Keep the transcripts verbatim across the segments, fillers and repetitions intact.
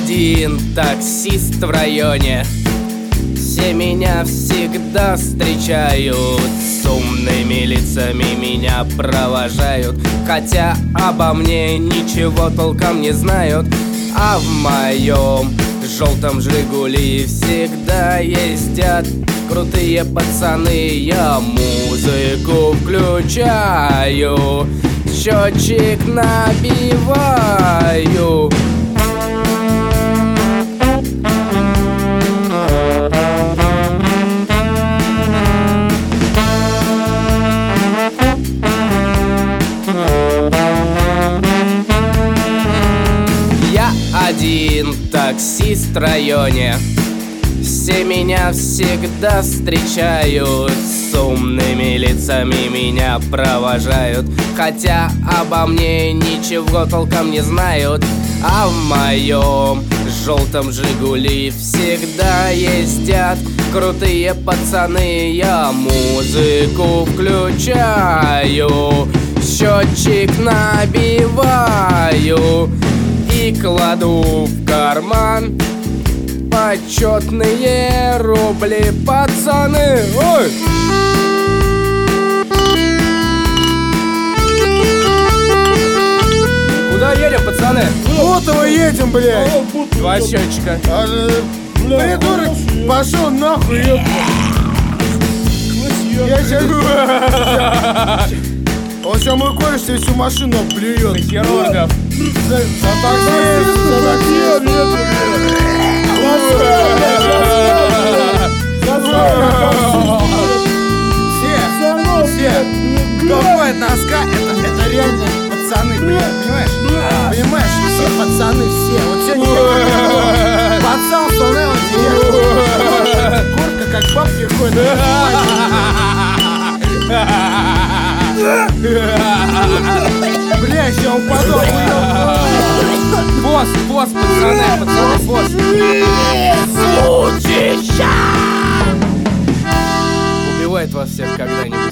один таксист в районе. Все меня всегда встречают, с умными лицами меня провожают, хотя обо мне ничего толком не знают. А в моем желтом Жигули всегда ездят крутые пацаны. Я музыку включаю, счетчик набиваю. Я один таксист в районе. Все меня всегда встречают, с умными лицами меня провожают, хотя обо мне ничего толком не знают. А в моем желтом Жигули всегда ездят крутые пацаны. Я музыку включаю, счетчик набиваю и кладу в карман почетные рубли, пацаны. Ой! Куда едем, пацаны? Вот его едем, блядь. Два счетчика. А, придурок, пошел нахуй, ёпта. Я сейчас... Он сейчас мой кореш тебе всю машину плюет. Хирургов. За таксист, за таксист. Все, все, кто ходит на ска, это, это реально пацаны, блядь, понимаешь? Понимаешь, все пацаны, все. Вот сегодня пацан, что на его деревне. Куртка, как бабки ходят. Бля, еще упаду. Босс, босс, пацаны, пацаны, босс. Сучища! Убивает вас всех когда-нибудь.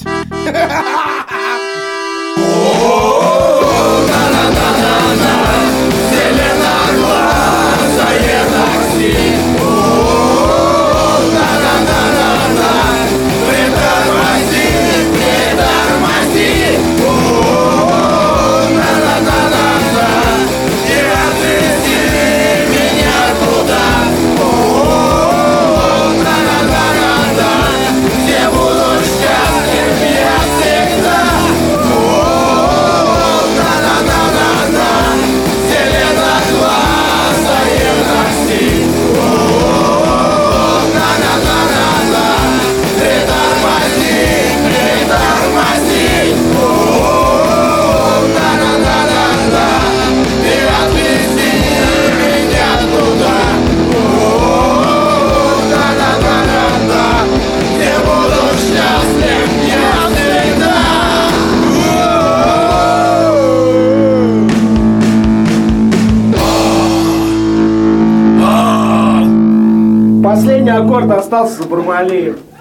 Последний аккорд остался за Бармалеев.